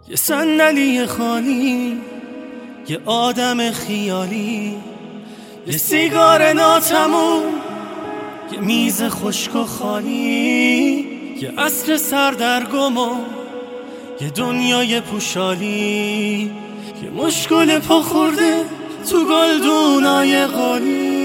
یه صندلی خالی، یه آدم خیالی، یه سیگار ناتموم، یه میز خشک و خالی، یه عصر سردرگم و یه دنیای پوشالی، یه مشکل پا خورده تو گلدونای قالی.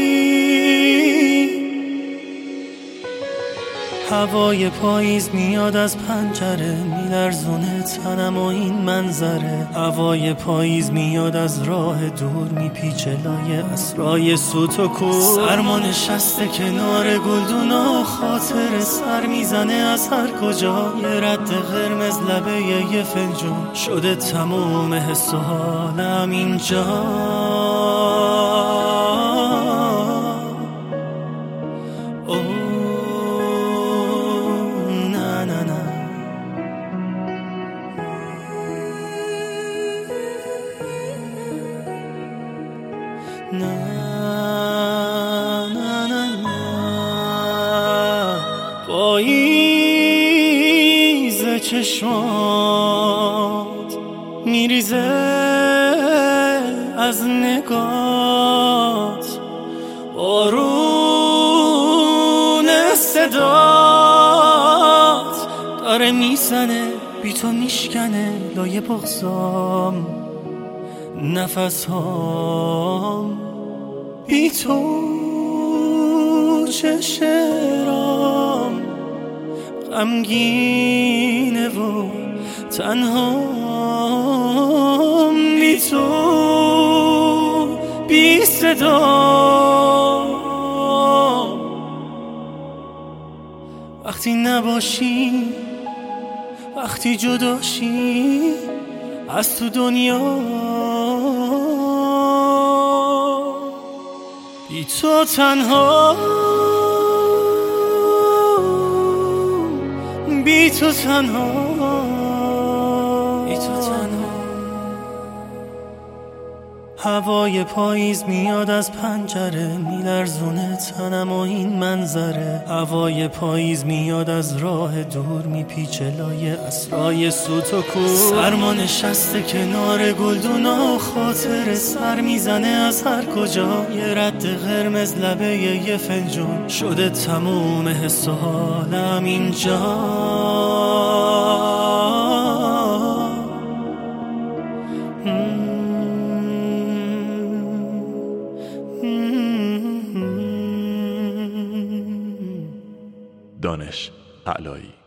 هوای پاییز میاد از پنجره، میلرزونه تنم و این منظره. هوای پاییز میاد از راه دور، میپیچه لای اسرای سوت و کور. سرما نشسته کنار گلدونا، خاطر سر میزنه از هر کجا. یه رد قرمز لبه یه فنجون، شده تموم حس و حالم اینجا. نه نه نه نه پاییز چشمات میریزه از نگات، بارون صدات داره میزنه بی تو میشکنه لای بغضام. نفس هام بی تو چشرام غمگینه و تنهام، بی تو بی صدا. وقتی نباشی، وقتی جداشی از تو دنیا، بی تو تنها، بی تو تنها، بی تو تنها. هوای پاییز میاد از پنجره، میلرزونه تنم و این منظره. هوای پاییز میاد از راه دور، میپیچه لای اسرای سوت و کور. سرما نشسته کنار گلدونا، خاطر سر میزنه از هر کجا. یه رد قرمز لبه یه فنجون، شده تموم حس و حالم اینجا. دانش علایی.